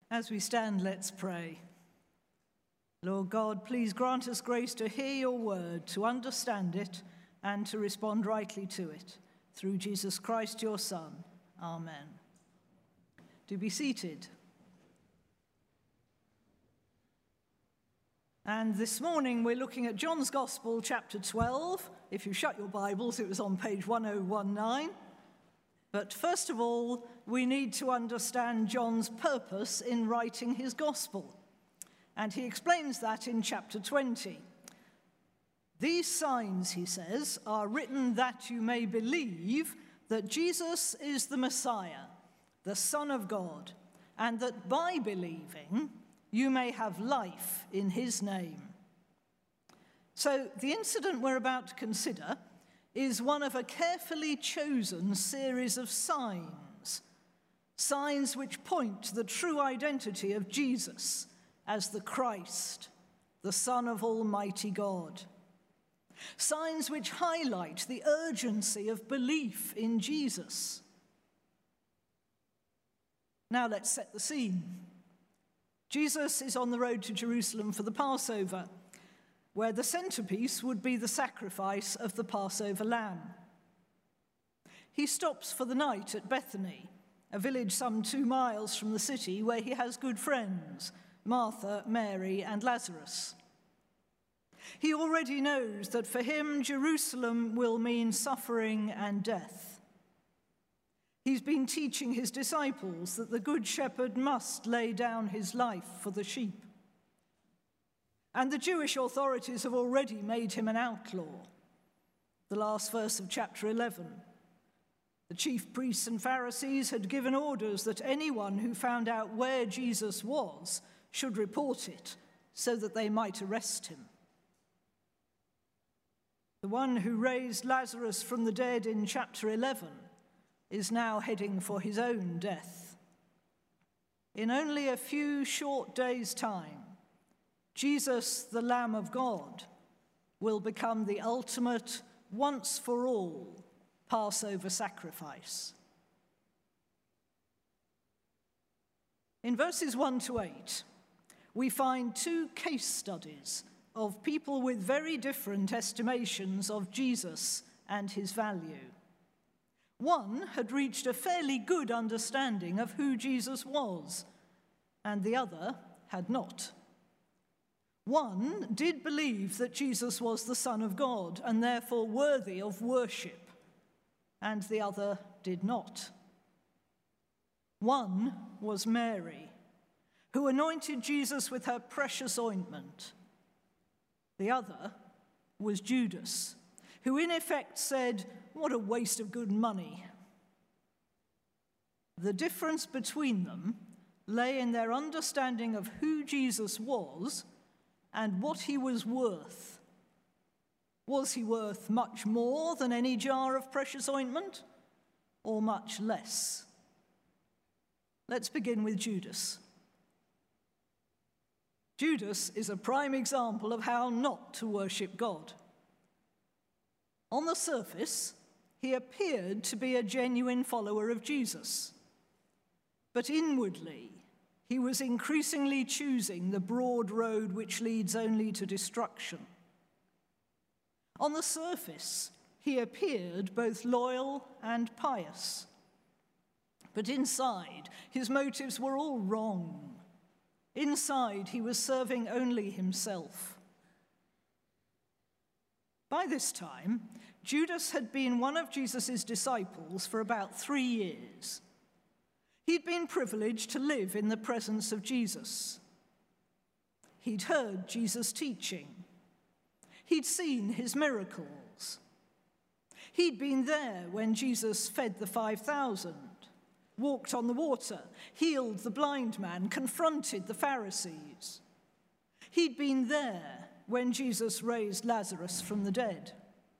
As we stand, let's pray. Lord God, please grant us grace to hear your word, to understand it, and to respond rightly to it. Through Jesus Christ, your Son. Amen. Do be seated. And this morning we're looking at John's Gospel, chapter 12. If you shut your Bibles, it was on page 1019. But first of all, we need to understand John's purpose in writing his Gospel. And he explains that in chapter 20. These signs, he says, are written that you may believe that Jesus is the Messiah, the Son of God, and that by believing you may have life in his name. So the incident we're about to consider is one of a carefully chosen series of signs, signs which point to the true identity of Jesus as the Christ, the Son of Almighty God. Signs which highlight the urgency of belief in Jesus. Now let's set the scene. Jesus is on the road to Jerusalem for the Passover, where the centerpiece would be the sacrifice of the Passover lamb. He stops for the night at Bethany, a village some 2 miles from the city where he has good friends, Martha, Mary, and Lazarus. He already knows that for him, Jerusalem will mean suffering and death. He's been teaching his disciples that the Good Shepherd must lay down his life for the sheep. And the Jewish authorities have already made him an outlaw. The last verse of chapter 11. The chief priests and Pharisees had given orders that anyone who found out where Jesus was should report it so that they might arrest him. The one who raised Lazarus from the dead in chapter 11 is now heading for his own death. In only a few short days' time, Jesus, the Lamb of God, will become the ultimate, once-for-all Passover sacrifice. In verses 1 to 8, we find 2 case studies of people with very different estimations of Jesus and his value. One had reached a fairly good understanding of who Jesus was, and the other had not. One did believe that Jesus was the Son of God and therefore worthy of worship, and the other did not. One was Mary, who anointed Jesus with her precious ointment. The other was Judas, who in effect said, "What a waste of good money." The difference between them lay in their understanding of who Jesus was and what he was worth. Was he worth much more than any jar of precious ointment, or much less? Let's begin with Judas. Judas is a prime example of how not to worship God. On the surface, he appeared to be a genuine follower of Jesus, but inwardly, he was increasingly choosing the broad road which leads only to destruction. On the surface, he appeared both loyal and pious. But inside, his motives were all wrong. Inside, he was serving only himself. By this time, Judas had been one of Jesus' disciples for about 3 years. He'd been privileged to live in the presence of Jesus. He'd heard Jesus teaching. He'd seen his miracles. He'd been there when Jesus fed the 5,000, walked on the water, healed the blind man, confronted the Pharisees. He'd been there when Jesus raised Lazarus from the dead.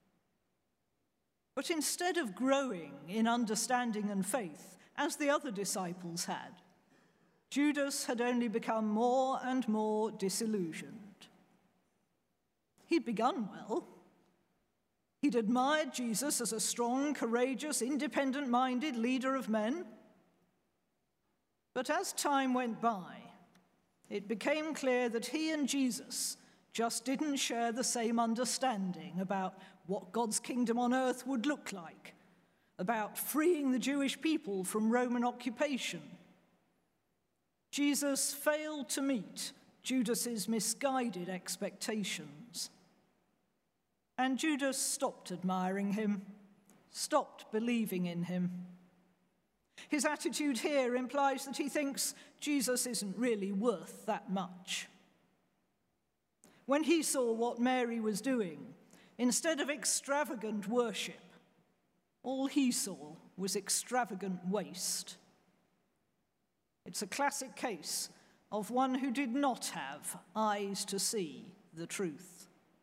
But instead of growing in understanding and faith, as the other disciples had, Judas had only become more and more disillusioned. He'd begun well. He'd admired Jesus as a strong, courageous, independent-minded leader of men. But as time went by, it became clear that he and Jesus just didn't share the same understanding about what God's kingdom on earth would look like, about freeing the Jewish people from Roman occupation. Jesus failed to meet Judas's misguided expectations. And Judas stopped admiring him, stopped believing in him. His attitude here implies that he thinks Jesus isn't really worth that much. When he saw what Mary was doing, instead of extravagant worship, all he saw was extravagant waste. It's a classic case of one who did not have eyes to see the truth.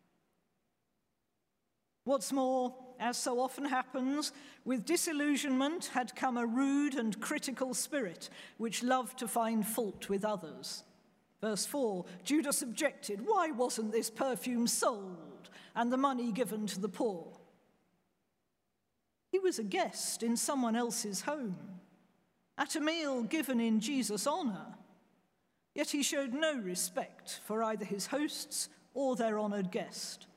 What's more, as so often happens, with disillusionment had come a rude and critical spirit which loved to find fault with others. Verse 4, Judas objected, "Why wasn't this perfume sold and the money given to the poor?" He was a guest in someone else's home, at a meal given in Jesus' honor, yet he showed no respect for either his hosts or their honored guest.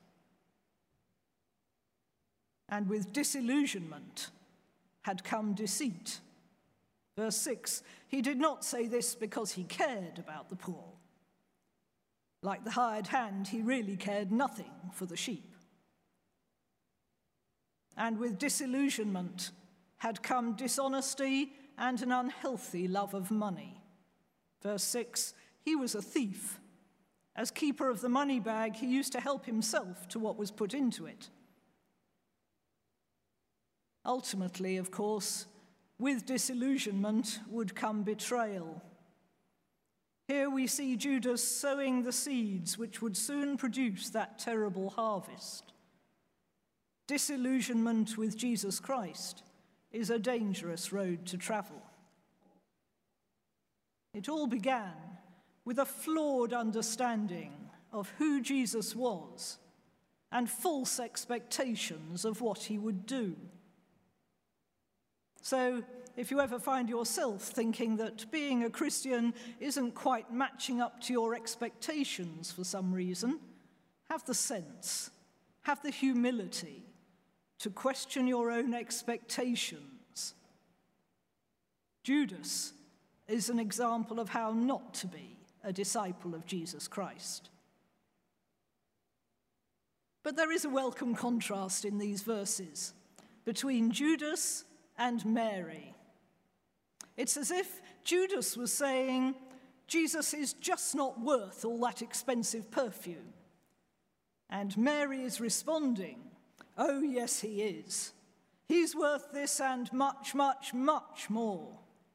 And with disillusionment had come deceit. Verse 6, he did not say this because he cared about the poor. Like the hired hand, he really cared nothing for the sheep. And with disillusionment had come dishonesty and an unhealthy love of money. Verse 6, he was a thief. As keeper of the money bag, he used to help himself to what was put into it. Ultimately, of course, with disillusionment would come betrayal. Here we see Judas sowing the seeds which would soon produce that terrible harvest. Disillusionment with Jesus Christ is a dangerous road to travel. It all began with a flawed understanding of who Jesus was and false expectations of what he would do. So, if you ever find yourself thinking that being a Christian isn't quite matching up to your expectations for some reason, have the sense, have the humility to question your own expectations. Judas is an example of how not to be a disciple of Jesus Christ. But there is a welcome contrast in these verses between Judas and Mary. It's as if Judas was saying, Jesus is just not worth all that expensive perfume. And Mary is responding, oh, yes, he is. He's worth this and much, much, much more.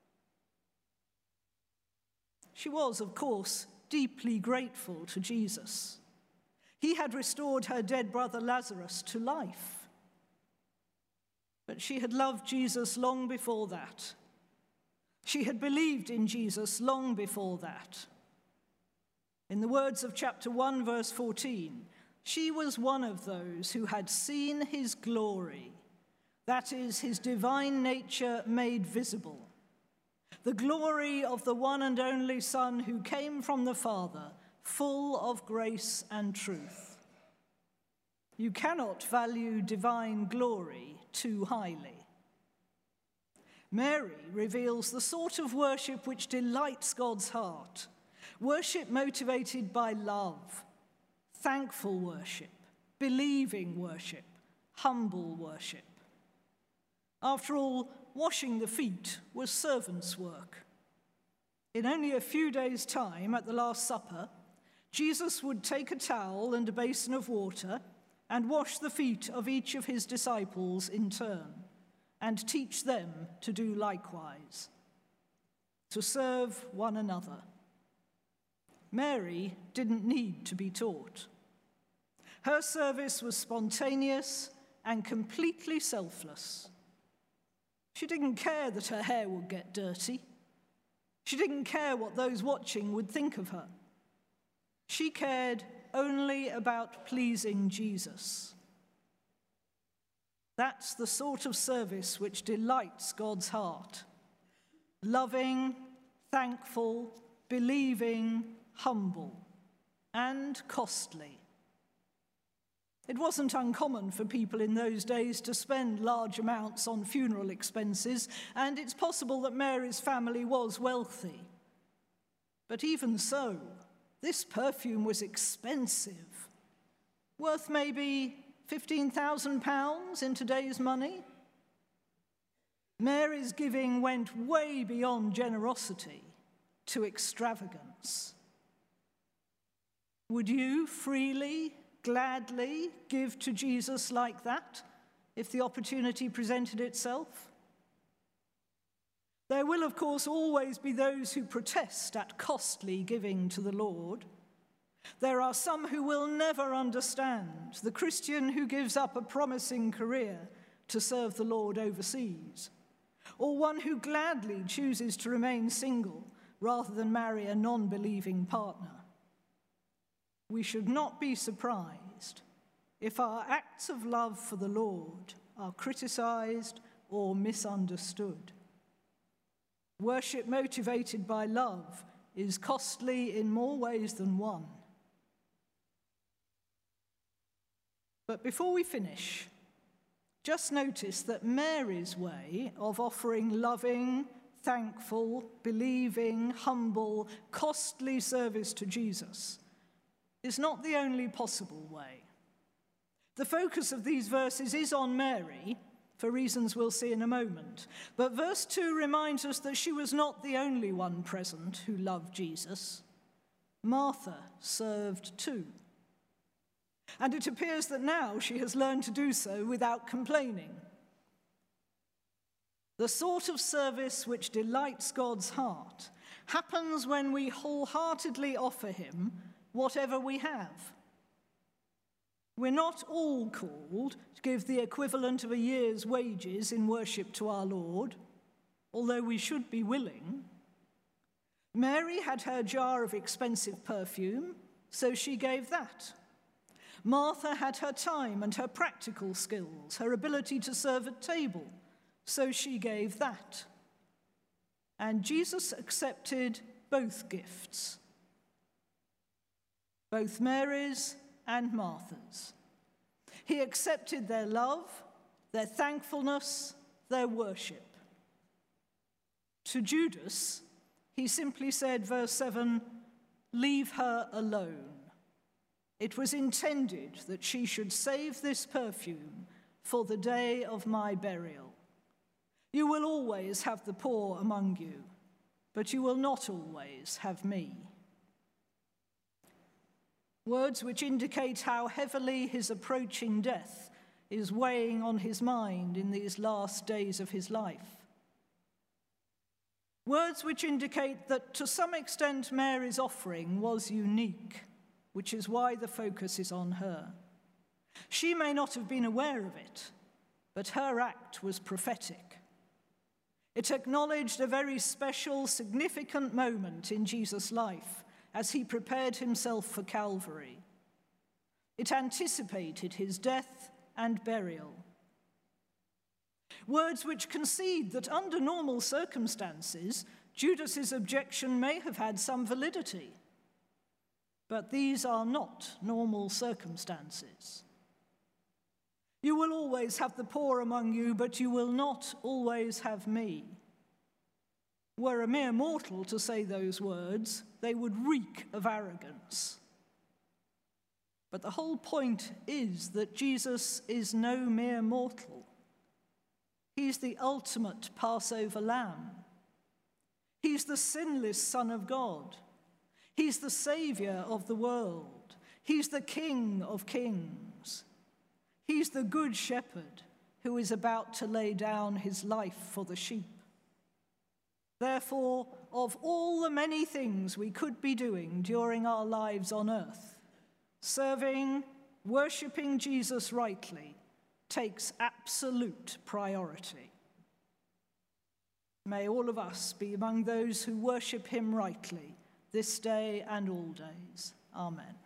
She was, of course, deeply grateful to Jesus. He had restored her dead brother Lazarus to life. But she had loved Jesus long before that. She had believed in Jesus long before that. In the words of chapter 1, verse 14, she was one of those who had seen his glory, that is, his divine nature made visible, the glory of the one and only Son who came from the Father, full of grace and truth. You cannot value divine glory too highly. Mary reveals the sort of worship which delights God's heart, worship motivated by love, thankful worship, believing worship, humble worship. After all, washing the feet was servant's work. In only a few days' time, at the Last Supper, Jesus would take a towel and a basin of water and wash the feet of each of his disciples in turn, and teach them to do likewise, to serve one another. Mary didn't need to be taught. Her service was spontaneous and completely selfless. She didn't care that her hair would get dirty. She didn't care what those watching would think of her. She cared only about pleasing Jesus. That's the sort of service which delights God's heart. Loving, thankful, believing, humble, and costly. It wasn't uncommon for people in those days to spend large amounts on funeral expenses, and it's possible that Mary's family was wealthy. But even so, this perfume was expensive, worth maybe £15,000 in today's money. Mary's giving went way beyond generosity to extravagance. Would you freely, gladly give to Jesus like that if the opportunity presented itself? There will, of course, always be those who protest at costly giving to the Lord. There are some who will never understand the Christian who gives up a promising career to serve the Lord overseas, or one who gladly chooses to remain single rather than marry a non-believing partner. We should not be surprised if our acts of love for the Lord are criticized or misunderstood. Worship motivated by love is costly in more ways than one. But before we finish, just notice that Mary's way of offering loving, thankful, believing, humble, costly service to Jesus is not the only possible way. The focus of these verses is on Mary, for reasons we'll see in a moment. But verse 2 reminds us that she was not the only one present who loved Jesus. Martha served too. And it appears that now she has learned to do so without complaining. The sort of service which delights God's heart happens when we wholeheartedly offer him whatever we have. We're not all called to give the equivalent of a year's wages in worship to our Lord, although we should be willing. Mary had her jar of expensive perfume, so she gave that. Martha had her time and her practical skills, her ability to serve at table, so she gave that. And Jesus accepted both gifts, both Mary's and Martha's. He accepted their love, their thankfulness, their worship. To Judas, he simply said, verse 7, "Leave her alone. It was intended that she should save this perfume for the day of my burial. You will always have the poor among you, but you will not always have me." Words which indicate how heavily his approaching death is weighing on his mind in these last days of his life. Words which indicate that to some extent Mary's offering was unique, which is why the focus is on her. She may not have been aware of it, but her act was prophetic. It acknowledged a very special, significant moment in Jesus' life as he prepared himself for Calvary. It anticipated his death and burial. Words which concede that under normal circumstances, Judas's objection may have had some validity. But these are not normal circumstances. You will always have the poor among you, but you will not always have me. Were a mere mortal to say those words, they would reek of arrogance. But the whole point is that Jesus is no mere mortal. He's the ultimate Passover lamb. He's the sinless Son of God. He's the Savior of the world. He's the King of kings. He's the Good Shepherd who is about to lay down his life for the sheep. Therefore, of all the many things we could be doing during our lives on earth, serving, worshipping Jesus rightly takes absolute priority. May all of us be among those who worship him rightly this day and all days. Amen.